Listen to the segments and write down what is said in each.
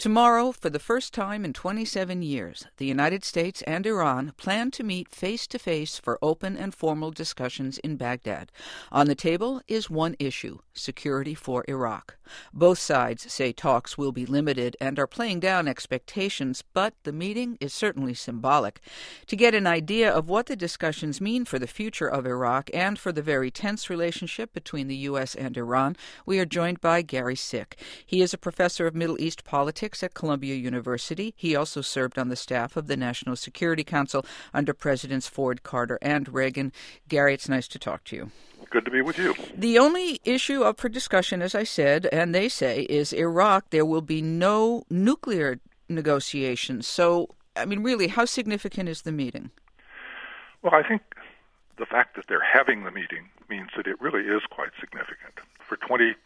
Tomorrow, for the first time in 27 years, the United States and Iran plan to meet face-to-face for open and formal discussions in Baghdad. On the table is one issue: security for Iraq. Both sides say talks will be limited and are playing down expectations, but the meeting is certainly symbolic. To get an idea of what the discussions mean for the future of Iraq and for the very tense relationship between the U.S. and Iran, we are joined by Gary Sick. He is a professor of Middle East politics at Columbia University. He also served on the staff of the National Security Council under Presidents Ford, Carter, and Reagan. Gary, it's nice to talk to you. Good to be with you. The only issue up for discussion, as I said, and they say, is Iraq. There will be no nuclear negotiations. So, really, how significant is the meeting? Well, I think the fact that they're having the meeting means that it really is quite significant. For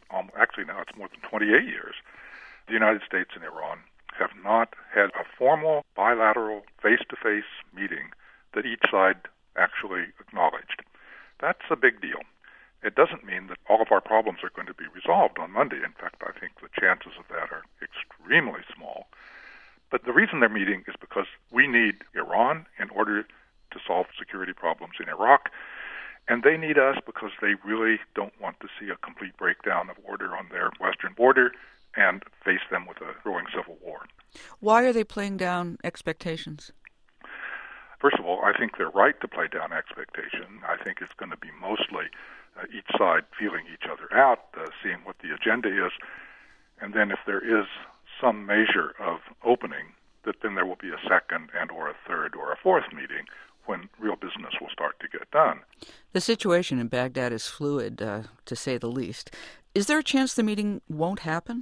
now it's more than 28 years, the United States and Iran have not had a formal bilateral face-to-face meeting that each side actually acknowledged. That's a big deal. It doesn't mean that all of our problems are going to be resolved on Monday. In fact, I think the chances of that are extremely small. But the reason they're meeting is because we need Iran in order to solve security problems in Iraq, and they need us because they really don't want to see a complete breakdown of order on their western border and face them with a growing civil war. Why are they playing down expectations? First of all, I think they're right to play down expectation. I think it's going to be mostly each side feeling each other out, seeing what the agenda is, and then if there is some measure of opening, that then there will be a second and or a third or a fourth meeting when real business will start to get done. The situation in Baghdad is fluid, to say the least. Is there a chance the meeting won't happen?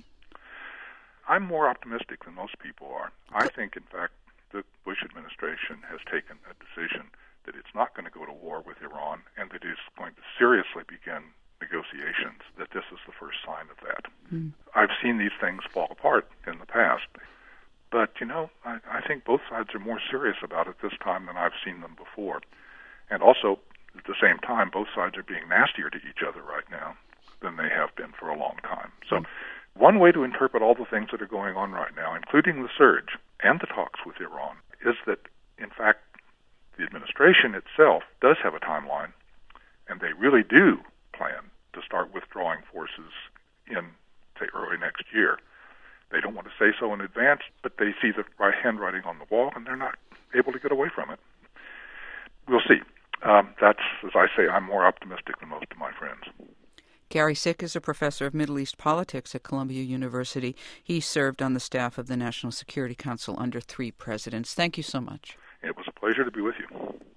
I'm more optimistic than most people are. I think, in fact, the Bush administration has taken a decision that it's not going to go to war with Iran and that it's going to seriously begin negotiations, that this is the first sign of that. I've seen these things fall apart in the past. But, I think both sides are more serious about it this time than I've seen them before. And also, at the same time, both sides are being nastier to each other right now than they have been for a long time. So one way to interpret all the things that are going on right now, including the surge and the talks with Iran, is that, in fact, the administration itself does have a timeline, and they really do plan to start withdrawing forces in, say, early next year. They don't want to say so in advance, but they see the handwriting on the wall, and they're not able to get away from it. We'll see. That's, as I say, I'm more optimistic than most of my friends. Gary Sick is a professor of Middle East politics at Columbia University. He served on the staff of the National Security Council under 3 presidents. Thank you so much. It was a pleasure to be with you.